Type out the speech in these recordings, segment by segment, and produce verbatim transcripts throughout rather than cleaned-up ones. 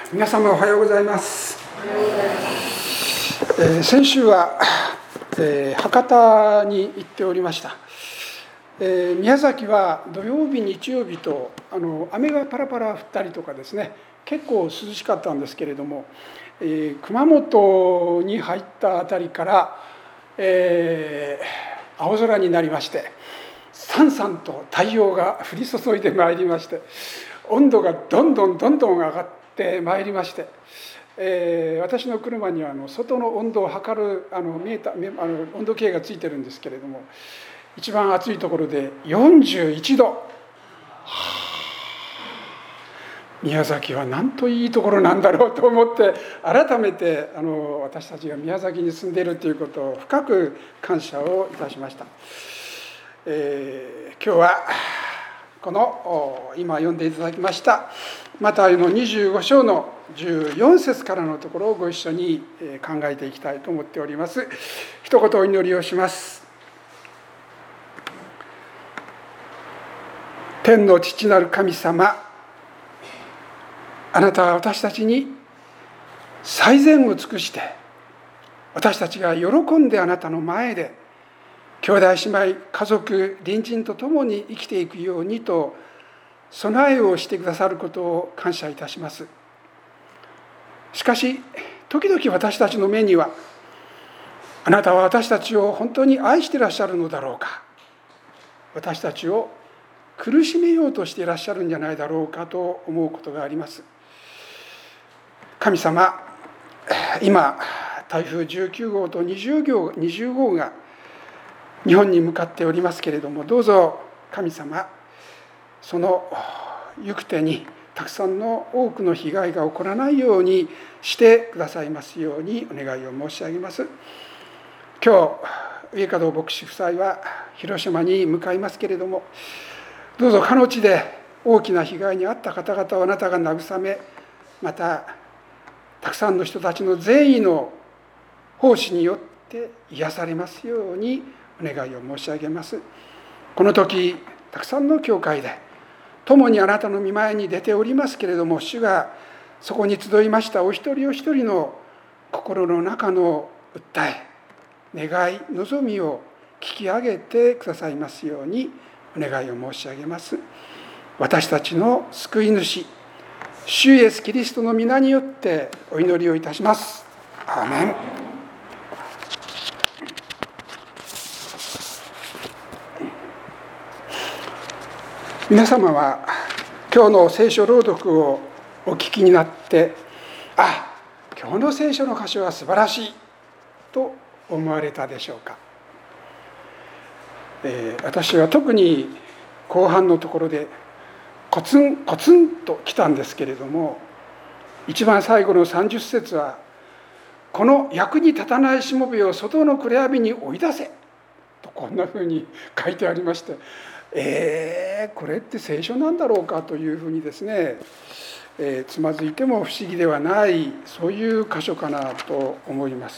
皆様おはようございます。えー、先週は、えー、博多に行っておりました。えー、宮崎は土曜日日曜日とあの雨がパラパラ降ったりとかですね、結構涼しかったんですけれども、えー、熊本に入ったあたりから、えー、青空になりまして、さんさんと太陽が降り注いでまいりまして、温度がどんどんどんどん上がってまいりまして、えー、私の車にはあの外の温度を測るあの見えたあの温度計がついてるんですけれども、一番暑いところでよんじゅういちど、はあ、宮崎はなんといいところなんだろうと思って、改めてあの私たちが宮崎に住んでいるということを深く感謝をいたしました。えー、今日はこの今読んでいただきましたマタイのにじゅうご章のじゅうよん節からのところをご一緒に考えていきたいと思っております。一言お祈りをします。天の父なる神様、あなたは私たちに最善を尽くして、私たちが喜んであなたの前で兄弟姉妹家族隣人と共に生きていくようにと備えをしてくださることを感謝いたします。しかし時々私たちの目には、あなたは私たちを本当に愛していらっしゃるのだろうか、私たちを苦しめようとしていらっしゃるんじゃないだろうかと思うことがあります。神様、今台風じゅうきゅう号とにじゅう号が日本に向かっておりますけれども、どうぞ神様、その行く手にたくさんの多くの被害が起こらないようにしてくださいますようにお願いを申し上げます。今日上門牧師夫妻は広島に向かいますけれども、どうぞかの地で大きな被害に遭った方々をあなたが慰め、またたくさんの人たちの善意の奉仕によって癒されますようにお願いを申し上げます。この時たくさんの教会で共にあなたの御前に出ておりますけれども、主がそこに集いましたお一人お一人の心の中の訴え、願い、望みを聞き上げてくださいますようにお願いを申し上げます。私たちの救い主主イエスキリストの皆によってお祈りをいたします。アーメン。皆様は今日の聖書朗読をお聞きになって、あ、今日の聖書の箇所は素晴らしいと思われたでしょうか。えー、私は特に後半のところでコツンコツンと来たんですけれども、一番最後のさんじゅっ節は、この役に立たないしもべを外の暗闇に追い出せとこんなふうに書いてありまして、えー、これって聖書なんだろうかというふうにですね、えー、つまずいても不思議ではない、そういう箇所かなと思います。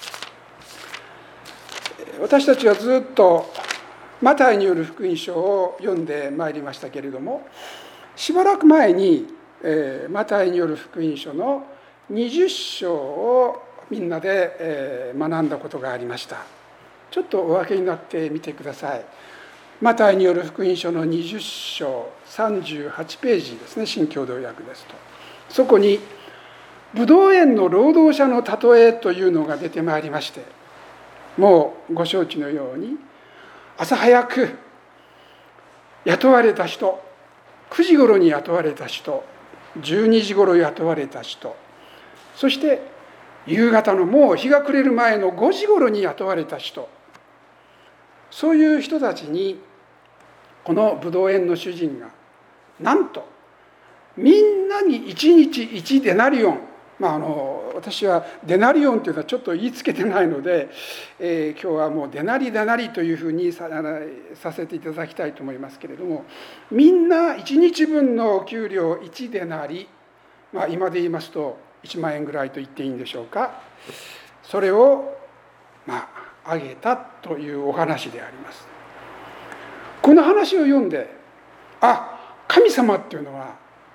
私たちはずっとマタイによる福音書を読んでまいりましたけれども、しばらく前に、えー、マタイによる福音書のにじゅっ章をみんなで、えー、学んだことがありました。ちょっとお分けになってみてください。マタイによる福音書のにじゅっ章さんじゅうはちページですね、新共同訳ですと、そこにブドウ園の労働者の例えというのが出てまいりまして、もうご承知のように、朝早く雇われた人、くじ頃に雇われた人、じゅうにじ頃雇われた人、そして夕方のもう日が暮れる前のごじ頃に雇われた人、そういう人たちにこのブドウ園の主人がなんとみんなにいちにちいちデナリオン、まあ、あの私はデナリオンというのはちょっと言いつけてないので、えー、今日はもうデナリデナリというふうに さ, させていただきたいと思いますけれども、みんないちにちぶんの給料いちデナリ、まあ、今で言いますといちまん円ぐらいと言っていいんでしょうか、それをまああげたというお話であります。この話を読んで、あ、神様っていうのは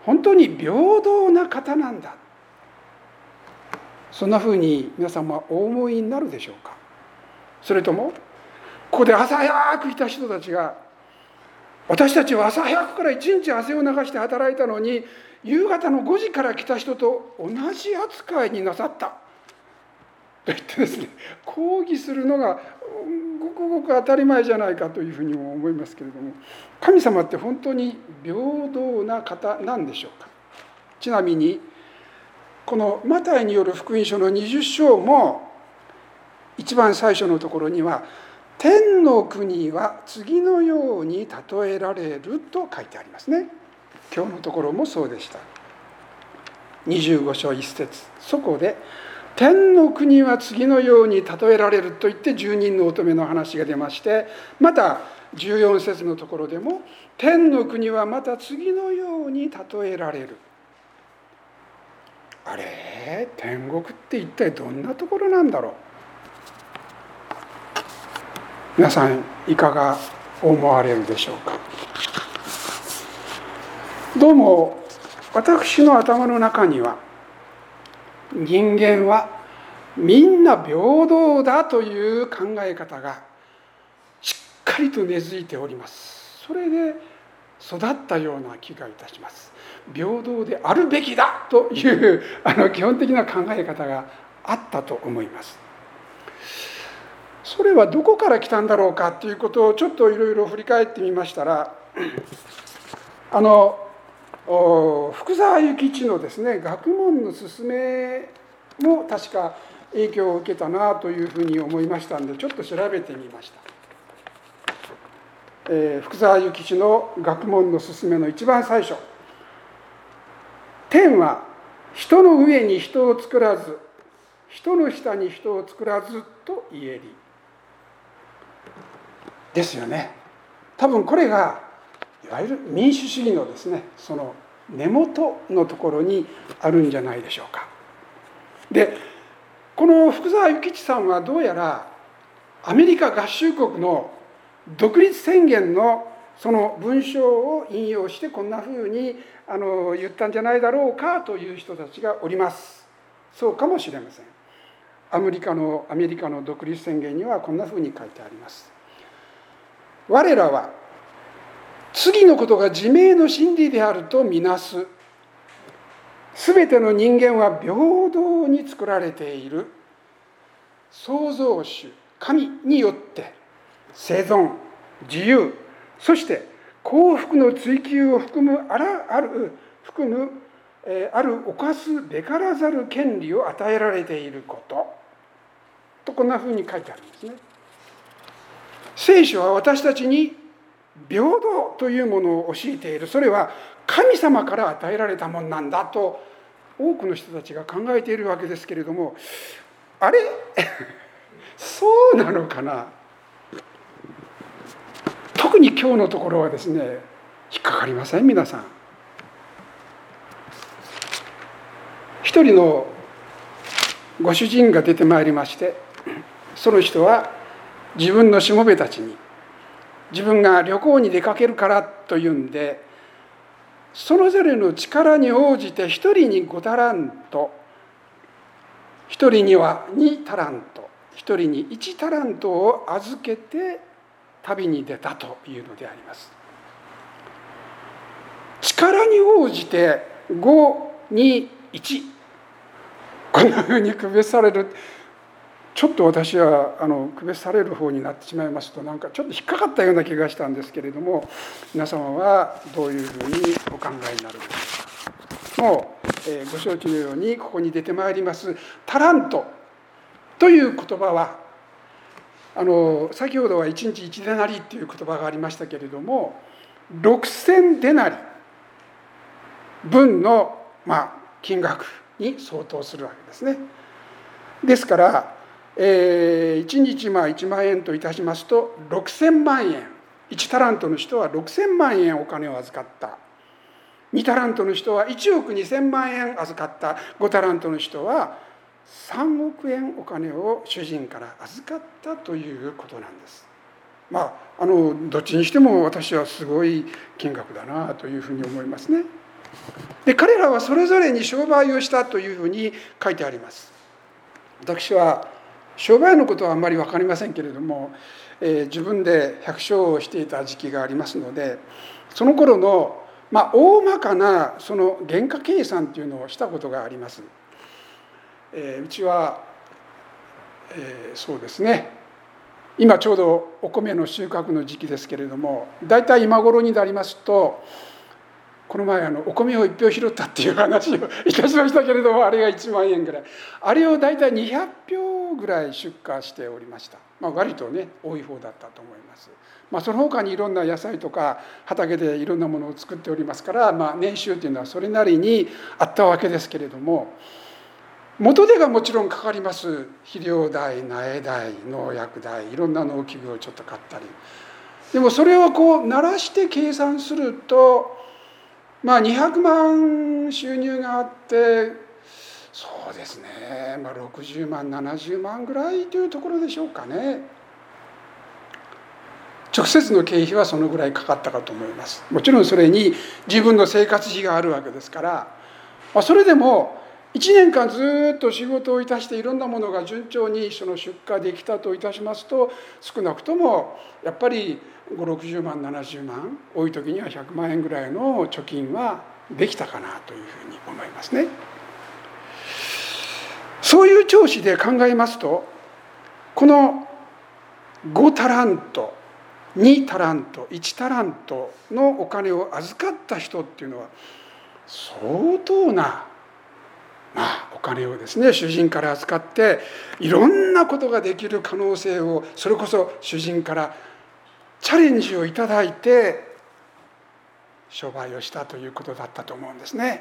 本当に平等な方なんだ、そんなふうに皆さんはお思いになるでしょうか。それともここで朝早く来た人たちが、私たちは朝早くから一日汗を流して働いたのに夕方のごじから来た人と同じ扱いになさったと言ってですね、抗議するのがごくごく当たり前じゃないかというふうにも思いますけれども、神様って本当に平等な方なんでしょうか。ちなみにこのマタイによる福音書のにじゅっ章も一番最初のところには、天の国は次のように例えられると書いてありますね。今日のところもそうでした。にじゅうご章いち節、そこで天の国は次のように例えられると言って十人の乙女の話が出まして、またじゅうよん節のところでも天の国はまた次のように例えられる。あれ、天国って一体どんなところなんだろう。皆さんいかが思われるでしょうか。どうも私の頭の中には、人間はみんな平等だという考え方がしっかりと根付いております。それで育ったような気がいたします。平等であるべきだというあの基本的な考え方があったと思います。それはどこから来たんだろうかということをちょっといろいろ振り返ってみましたら、あの福沢諭吉のですね、学問の勧めも確か影響を受けたなというふうに思いましたので、ちょっと調べてみました。えー、福沢諭吉の学問の勧めの一番最初、天は人の上に人を作らず、人の下に人を作らずと言えり。ですよね。多分これがいわゆる民主主義のですね、その根元のところにあるんじゃないでしょうか。で、この福沢諭吉さんはどうやらアメリカ合衆国の独立宣言のその文章を引用してこんなふうにあの言ったんじゃないだろうかという人たちがおります。そうかもしれません。アメリカのアメリカの独立宣言にはこんなふうに書いてあります。我らは次のことが自明の真理であるとみなす。すべての人間は平等に作られている。創造主神によって生存、自由、そして幸福の追求を含むあらある含む、えー、ある犯すべからざる権利を与えられていることと、こんなふうに書いてあるんですね。聖書は私たちに平等というものを教えている。それは神様から与えられたものなんだと多くの人たちが考えているわけですけれども、あれそうなのかな。特に今日のところはですね、引っかかりません皆さん。一人のご主人が出てまいりまして、その人は自分のしもべたちに、自分が旅行に出かけるからというんで、それぞれの力に応じて一人にごタラント、一人にはにタラント、一人にいちタラントを預けて旅に出たというのであります。力に応じてご、に、いち、こんなふうに区別される。ちょっと私はあの区別される方になってしまいますと、なんかちょっと引っかかったような気がしたんですけれども、皆様はどういうふうにお考えになるでしょうか。もう、えー、ご承知のようにここに出てまいりますタラントという言葉は、あの先ほどはいちにちいちデナリという言葉がありましたけれども、ろくせんデナリ分の、まあ、金額に相当するわけですね。ですからえー、いちにちまあいちまん円といたしますとろくせんまんえん、いちタラントの人はろくせんまんえんお金を預かった、にタラントの人はいちおくにせんまんえん預かった、ごタラントの人はさんおくえんお金を主人から預かったということなんです。まああのどっちにしても私はすごい金額だなというふうに思いますね。 で彼らはそれぞれに商売をしたというふうに書いてあります。私は商売のことはあんまり分かりませんけれども、えー、自分で百姓をしていた時期がありますので、その頃の、まあ、大まかなその原価計算というのをしたことがあります。えー、うちは、えー、そうですね、今ちょうどお米の収穫の時期ですけれども、だいたい今頃になりますと、この前あのお米を一票拾ったっていう話をいたしましたけれども、あれがいちまんえんぐらい、あれをだいたいにひゃくひょうぐらい出荷しておりました。まあ、割とね多い方だったと思います。まあ、その他にいろんな野菜とか畑でいろんなものを作っておりますから、まあ、年収というのはそれなりにあったわけですけれども、元手がもちろんかかります。肥料代、苗代、農薬代、いろんな農機具をちょっと買ったり、でもそれをこう慣らして計算すると、まあにひゃくまん収入があって、そうですね、まあ、ろくじゅうまんななじゅうまんぐらいというところでしょうかね。直接の経費はそのぐらいかかったかと思います。もちろんそれに自分の生活費があるわけですから、まあ、それでもいちねんかんずっと仕事をいたしていろんなものが順調にその出荷できたといたしますと、少なくともやっぱりごじゅうろくじゅうまんななじゅうまん、多い時にはひゃくまんえんぐらいの貯金はできたかなというふうに思いますね。そういう調子で考えますと、このごタラント、にタラント、いちタラントのお金を預かった人っていうのは相当な、まあ、お金をですね主人から預かって、いろんなことができる可能性をそれこそ主人からチャレンジをいただいて商売をしたということだったと思うんですね。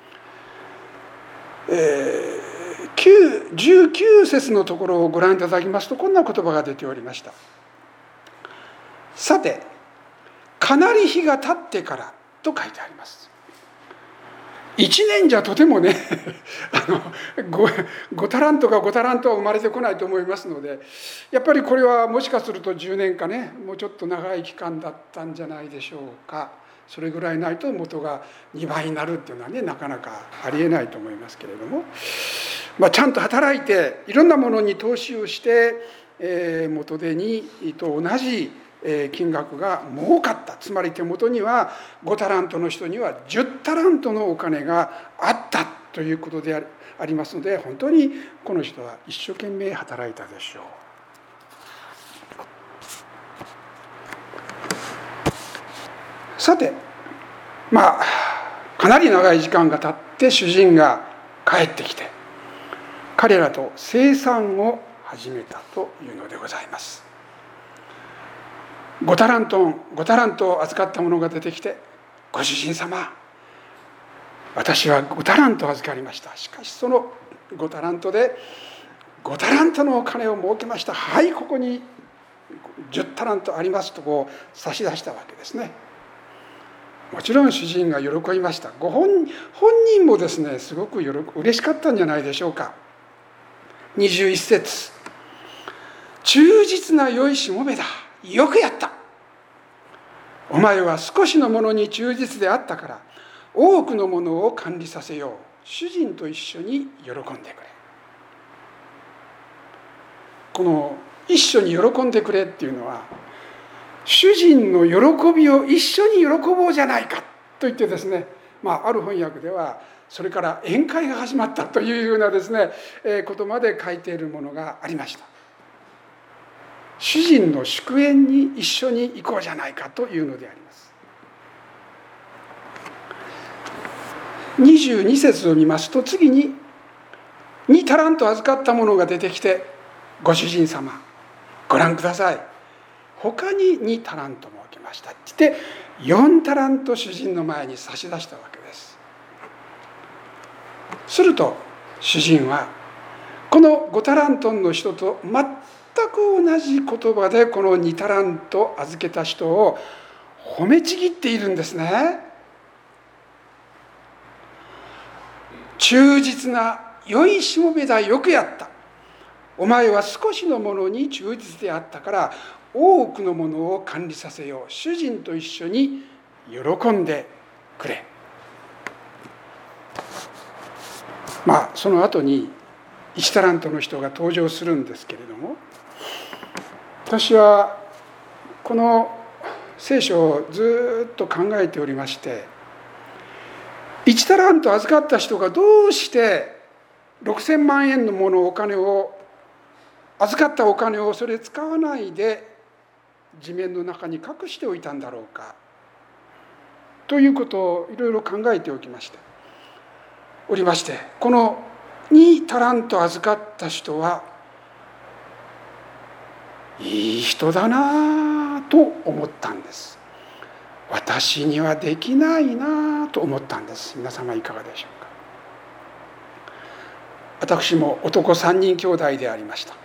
えー、じゅうきゅう節のところをご覧いただきますと、こんな言葉が出ておりました。さて、かなり日が経ってからと書いてあります。一年じゃとてもねあの 5, 5タラントかごタラントは生まれてこないと思いますので、やっぱりこれはもしかするとじゅうねんかね、もうちょっと長い期間だったんじゃないでしょうか。それぐらいないと元がにばいになるっていうのはね、なかなかありえないと思いますけれども、まあ、ちゃんと働いていろんなものに投資をして、えー、元手にと同じ金額が儲かった。つまり手元にはごタラントの人にはじゅうタラントのお金があったということでありますので、本当にこの人は一生懸命働いたでしょう。さて、まあかなり長い時間が経って主人が帰ってきて、彼らと生産を始めたというのでございます。ごタラントン、ごタラントを預かった者が出てきて、ご主人様、私はごタラント預かりました。しかしそのごタラントでごタラントのお金を儲けました。はい、ここにじゅうタラントありますとこう差し出したわけですね。もちろん主人が喜びました。ご本本人もですね、すごく嬉しかったんじゃないでしょうか。にじゅういっ節、忠実な良いしもべだ。よくやった。お前は少しのものに忠実であったから、多くのものを管理させよう。主人と一緒に喜んでくれ。この一緒に喜んでくれっていうのは、主人の喜びを一緒に喜ぼうじゃないかと言ってですね、まあ、ある翻訳ではそれから宴会が始まったというようなですね、えー、ことまで書いているものがありました。主人の祝宴に一緒に行こうじゃないかというのであります。にじゅうに節を見ますと、次ににタラント預かった者が出てきて、ご主人様ご覧ください、他ににタラントも置きましたって言って、よんタラント主人の前に差し出したわけです。すると主人はこのごタラントの人と全く同じ言葉でこのにタラント預けた人を褒めちぎっているんですね。忠実な良いしもべだ。よくやった。お前は少しのものに忠実であったから多くのものを管理させよう。主人と一緒に喜んでくれ。 まあその後にいちタラントの人が登場するんですけれども、私はこの聖書をずっと考えておりまして、いちタラント預かった人がどうしてろくせんまんえんのものお金を預かったお金をそれ使わないで地面の中に隠しておいたんだろうかということをいろいろ考えておきましておりまして、このにタラント預かった人はいい人だなと思ったんです。私にはできないなと思ったんです。皆様いかがでしょうか。私も男さんにん兄弟でありました。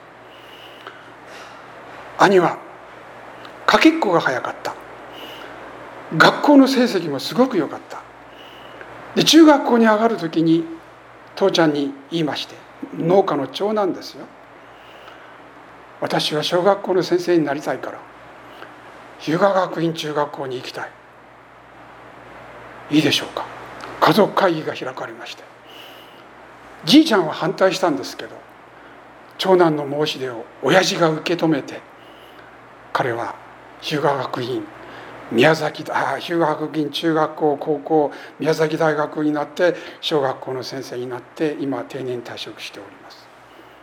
兄はかけっこが早かった。学校の成績もすごく良かった。で中学校に上がる時に父ちゃんに言いまして、農家の長男ですよ。私は小学校の先生になりたいから日向学院中学校に行きたい。いいでしょうか。家族会議が開かれまして、じいちゃんは反対したんですけど、長男の申し出を親父が受け止めて、彼は日向学院宮崎あ日向学院中学校高校宮崎大学になって小学校の先生になって、今定年退職しております。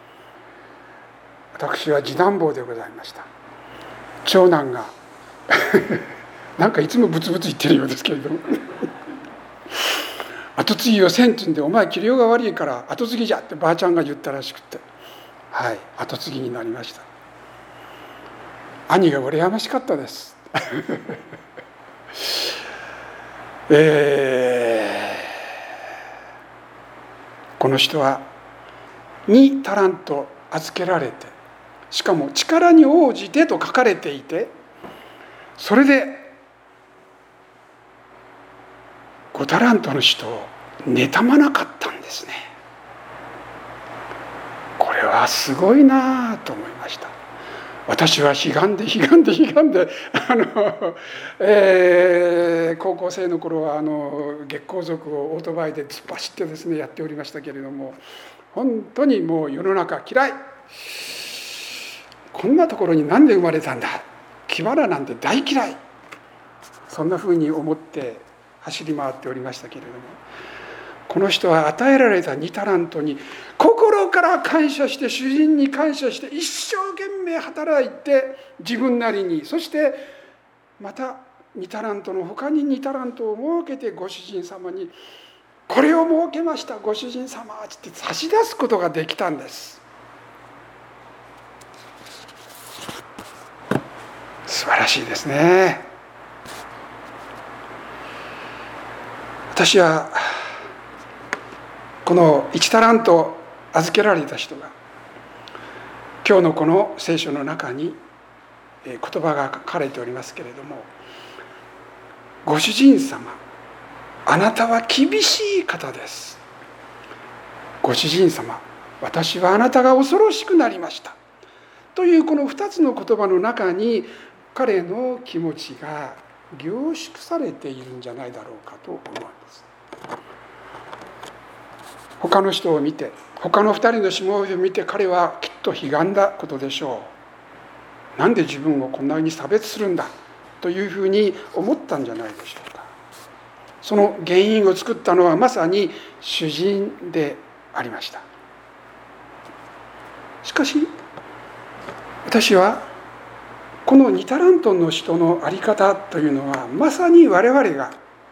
私は次男坊でございました。長男がなんかいつもブツブツ言ってるようですけれども後継ぎをせんって言うんで、お前器量が悪いから後継ぎじゃってばあちゃんが言ったらしくて、はい後継ぎになりました。兄が羨ましかったですえー、この人はにタラント預けられて、しかも力に応じてと書かれていて、それでごタラントの人を妬まなかったんですね。これはすごいなと思いました。私は悲願で悲願で悲願であの、えー、高校生の頃はあの月光族をオートバイで突っ走ってですねやっておりましたけれども、本当にもう世の中嫌い、こんなところに何で生まれたんだ、木花なんて大嫌い、そんなふうに思って走り回っておりましたけれども、この人は与えられたにタラントに心から感謝して、主人に感謝して一生懸命働いて、自分なりに、そしてまたにタラントの他ににタラントを設けて、ご主人様にこれを設けましたご主人様って差し出すことができたんです。素晴らしいですね。私はこのいちタラント預けられた人が、今日のこの聖書の中に言葉が書かれておりますけれども、ご主人様あなたは厳しい方です。ご主人様私はあなたが恐ろしくなりましたというこのふたつの言葉の中に、彼の気持ちが凝縮されているんじゃないだろうかと思うんです。他の人を見て、他のふたりのしもべを見て、彼はきっと悲願だことでしょう。なんで自分をこんなに差別するんだというふうに思ったんじゃないでしょうか。その原因を作ったのはまさに主人でありました。しかし私はこのにタラントの人の在り方というのは、まさに我々が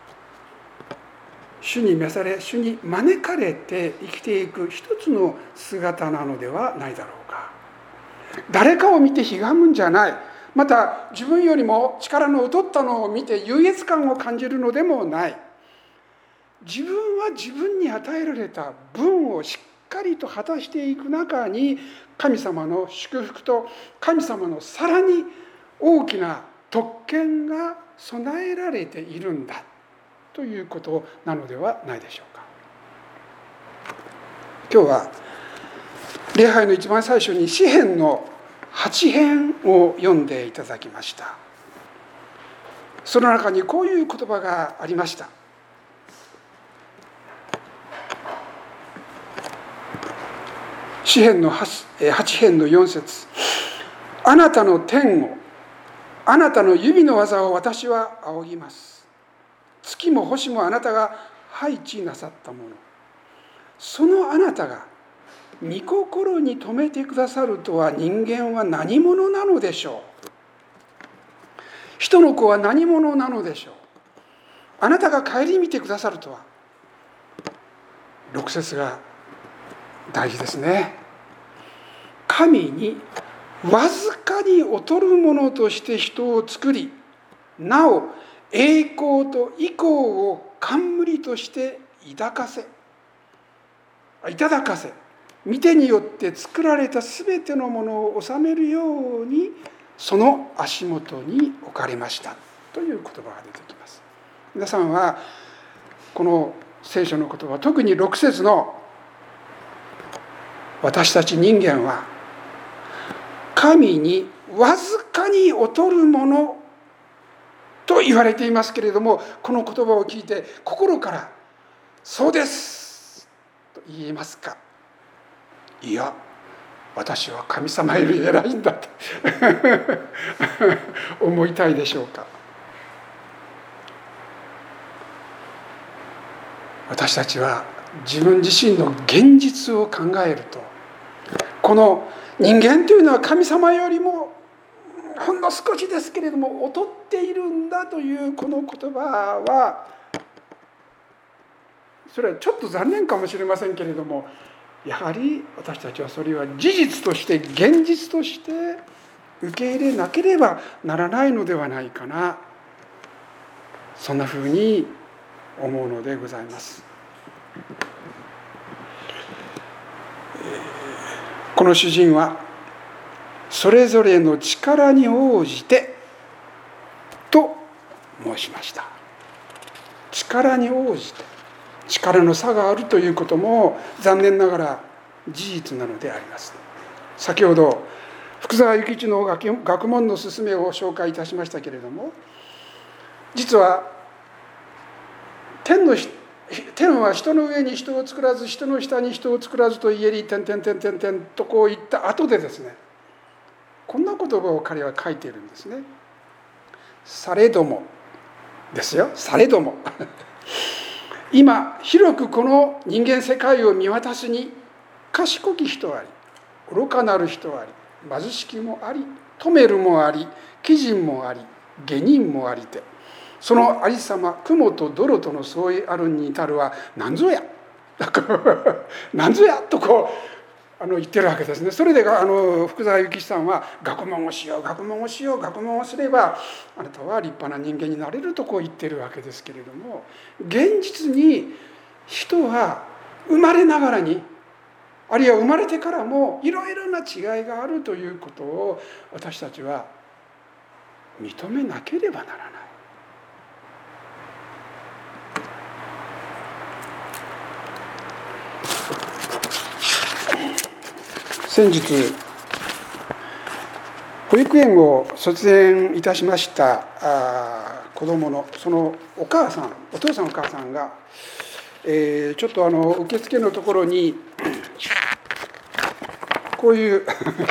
主に召され、主に招かれて生きていく一つの姿なのではないだろうか。誰かを見てひがむんじゃない、また自分よりも力の劣ったのを見て優越感を感じるのでもない。自分は自分に与えられた分をしっかりと果たしていく中に、神様の祝福と神様のさらに大きな特権が備えられているんだということなのではないでしょうか。今日は礼拝の一番最初に詩編のはち編を読んでいただきました。その中にこういう言葉がありました。 詩編のはち編のよん節、あなたの天を、あなたの指の技を私は仰ぎます。月も星もあなたが配置なさったもの、そのあなたが御心に留めてくださるとは、人間は何者なのでしょう。人の子は何者なのでしょう。あなたが顧みてくださるとは。ろく節が大事ですね。神にわずかに劣るものとして人を作り、なお栄光と意向を冠として抱かせいただかせ、御手によって作られたすべてのものを治めるようにその足元に置かれましたという言葉が出てきます。皆さんはこの聖書の言葉、特にろく節の私たち人間は神にわずかに劣るものと言われていますけれども、この言葉を聞いて心からそうですと言いますか、いや私は神様より偉いんだと思いたいでしょうか。私たちは自分自身の現実を考えると、この人間というのは神様よりもほんの少しですけれども劣っているんだというこの言葉は、それはちょっと残念かもしれませんけれども、やはり私たちはそれは事実として、現実として受け入れなければならないのではないかな、そんなふうに思うのでございます。この主人はそれぞれの力に応じてと申しました。力に応じて、力の差があるということも残念ながら事実なのであります。先ほど福沢諭吉の学問の勧めを紹介いたしましたけれども、実は天の天は人の上に人を作らず、人の下に人を作らずと言えり、点々点々点々とこう言った後でですね、こんな言葉を彼は書いているんですね。されどもですよ、されども今広くこの人間世界を見渡すに、賢き人あり、愚かなる人あり、貧しきもあり、富めるもあり、貴人もあり、下人もありて、そのありさま、雲と泥との相違あるに至るは何ぞや何ぞやとこうあの言ってるわけですね。それであの福沢諭吉さんは、学問をしよう学問をしよう学問をすればあなたは立派な人間になれるとこう言ってるわけですけれども、現実に人は生まれながらに、あるいは生まれてからもいろいろな違いがあるということを私たちは認めなければならない。先日保育園を卒園いたしました子どものそのお母さん、お父さんお母さんが、えー、ちょっとあの受付のところにこういう、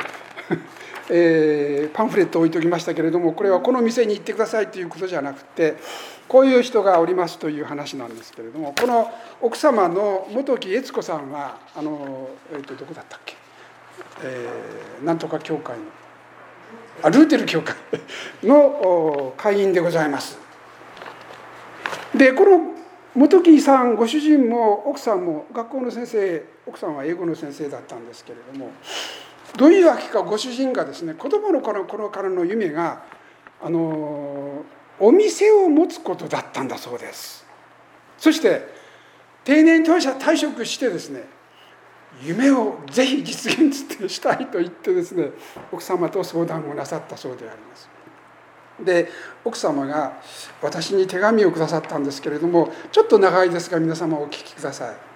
えー、パンフレットを置いておきましたけれども、これはこの店に行ってくださいということじゃなくて、こういう人がおりますという話なんですけれども、この奥様の本木悦子さんはあの、えー、とどこだったっけ、えー、なんとか教会のあルーテル教会の会員でございます。でこの本木さんご主人も奥さんも学校の先生、奥さんは英語の先生だったんですけれども、どういうわけかご主人がですね、子供の頃からの夢があのお店を持つことだったんだそうです。そして定年退職してですね、夢をぜひ実現したいと言ってですね、奥様と相談をなさったそうであります。で奥様が私に手紙をくださったんですけれども、ちょっと長いですが皆様お聞きください。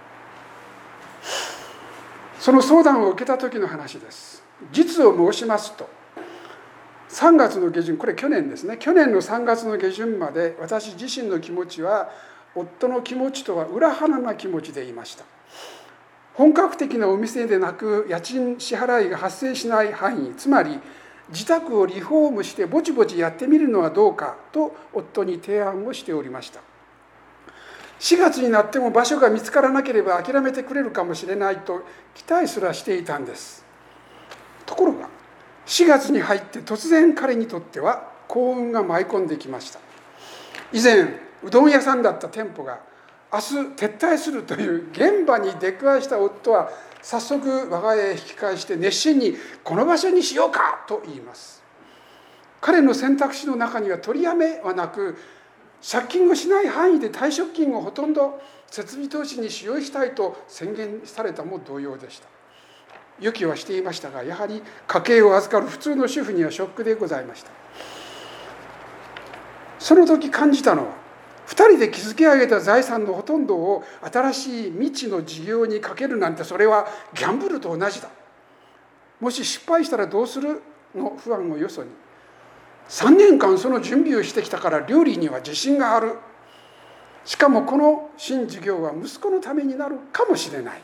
その相談を受けた時の話です。実を申しますと、さんがつの下旬、これ去年ですね、去年のさんがつの下旬まで私自身の気持ちは夫の気持ちとは裏腹な気持ちでいました。 本格的なお店でなく家賃支払いが発生しない範囲、つまり自宅をリフォームしてぼちぼちやってみるのはどうかと夫に提案をしておりました。しがつになっても場所が見つからなければ諦めてくれるかもしれないと期待すらしていたんです。ところがしがつに入って突然彼にとっては幸運が舞い込んできました。以前うどん屋さんだった店舗が明日撤退するという現場に出くわした夫は早速我が家へ引き返して熱心にこの場所にしようかと言います。彼の選択肢の中には取りやめはなく、借金をしない範囲で退職金をほとんど設備投資に使用したいと宣言されたも同様でした。予期はしていましたが、やはり家計を預かる普通の主婦にはショックでございました。その時感じたのは、二人で築き上げた財産のほとんどを新しい未知の事業にかけるなんて、それはギャンブルと同じだ。もし失敗したらどうするの不安をよそに、さんねんかんその準備をしてきたから料理には自信がある。しかもこの新事業は息子のためになるかもしれない。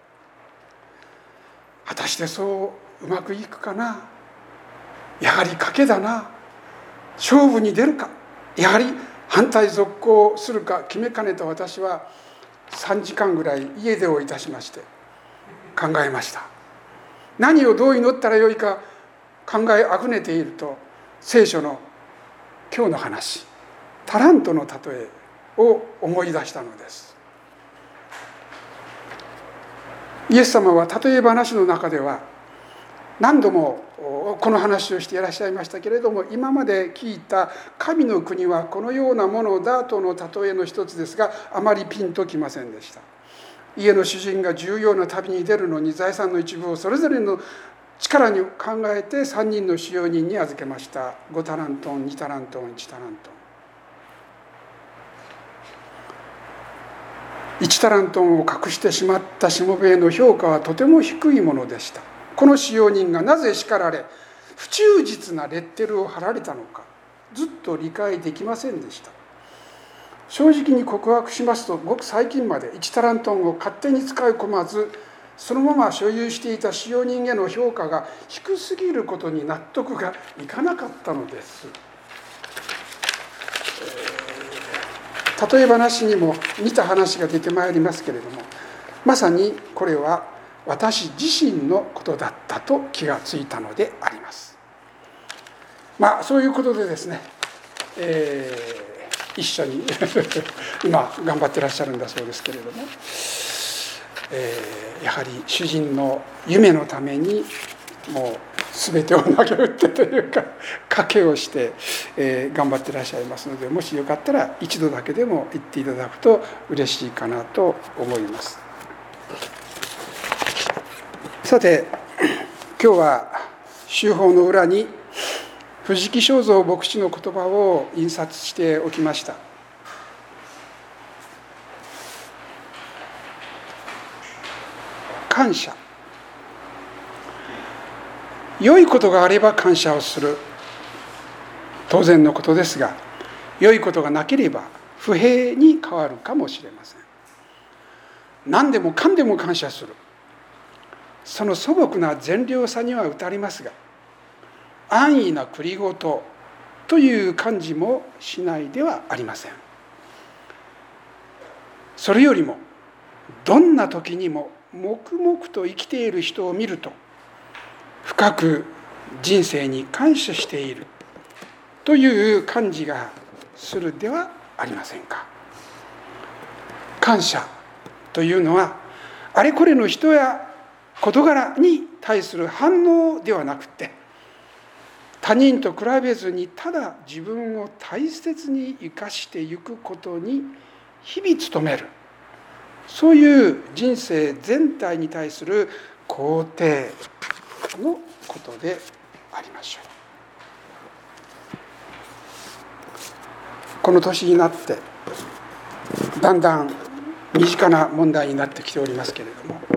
果たしてそううまくいくかな。やはり賭けだな。勝負に出るか。やはり反対続行するか決めかねた私はさんじかんぐらい家出をいたしまして考えました。何をどう祈ったらよいか考えあぐねていると、聖書の今日の話、タラントの例えを思い出したのです。イエス様は例え話の中では何度もこの話をしていらっしゃいましたけれども、今まで聞いた神の国はこのようなものだとの例えの一つですが、あまりピンときませんでした。家の主人が重要な旅に出るのに財産の一部をそれぞれの力に考えてさんにんの使用人に預けました。ごタラントン、にタラントン、いちタラントン。いちタラントンを隠してしまったしもべの評価はとても低いものでした。この使用人がなぜ叱られ、不忠実なレッテルを貼られたのか、ずっと理解できませんでした。正直に告白しますと、ごく最近までいちタラントンを勝手に使い込まず、そのまま所有していた使用人への評価が低すぎることに納得がいかなかったのです。例え話にも似た話が出てまいりますけれども、まさにこれは私自身のことだったと気がついたのであります。まあそういうことでですね、えー、一緒に今頑張ってらっしゃるんだそうですけれども、えー、やはり主人の夢のためにもう全てを投げ打ってというか賭けをして、えー、頑張ってらっしゃいますので、もしよかったら一度だけでも言っていただくと嬉しいかなと思います。さて今日は修法の裏に藤木正蔵牧師の言葉を印刷しておきました。感謝。良いことがあれば感謝をする。当然のことですが、良いことがなければ不平に変わるかもしれません。何でもかんでも感謝する。その素朴な善良さには打たれますが、安易な繰り事という感じもしないではありません。それよりもどんな時にも黙々と生きている人を見ると、深く人生に感謝しているという感じがするではありませんか。感謝というのはあれこれの人や事柄に対する反応ではなくて、他人と比べずにただ自分を大切に生かしていくことに日々努める、そういう人生全体に対する肯定のことでありましょう。この年になってだんだん身近な問題になってきておりますけれども、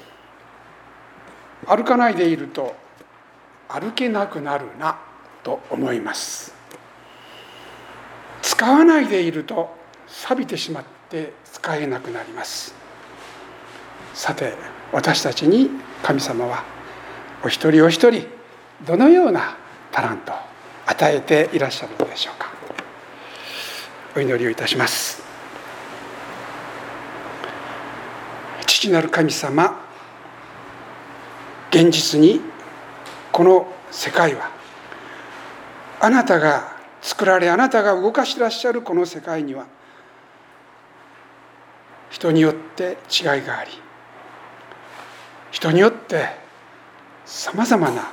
歩かないでいると歩けなくなるなと思います。使わないでいると錆びてしまって使えなくなります。さて私たちに神様はお一人お一人どのようなタラントを与えていらっしゃるのでしょうか。お祈りをいたします。父なる神様、現実にこの世界はあなたが作られ、あなたが動かしていらっしゃるこの世界には人によって違いがあり、人によってさまざまな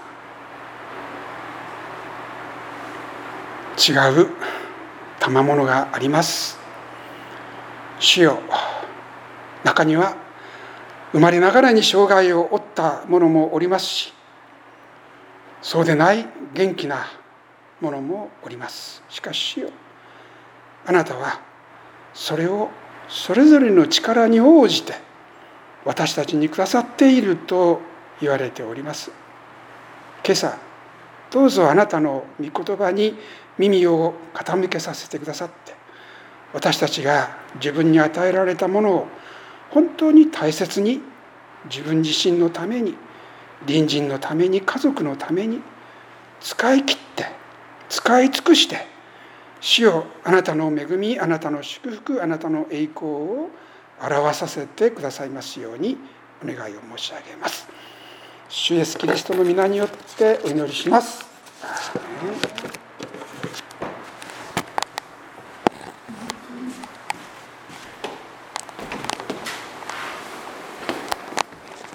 違う賜物があります。主よ、中には生まれながらに障害を負った者もおりますし、そうでない元気な者もおります。しかし主よ、あなたはそれをそれぞれの力に応じて私たちにくださっていると言われております。今朝どうぞあなたの御言葉に耳を傾けさせてくださって、私たちが自分に与えられたものを本当に大切に、自分自身のために、隣人のために、家族のために使い切って使い尽くして、主よ、あなたの恵み、あなたの祝福、あなたの栄光を表させてくださいますようにお願いを申し上げます。主イエスキリストの皆によってお祈りします。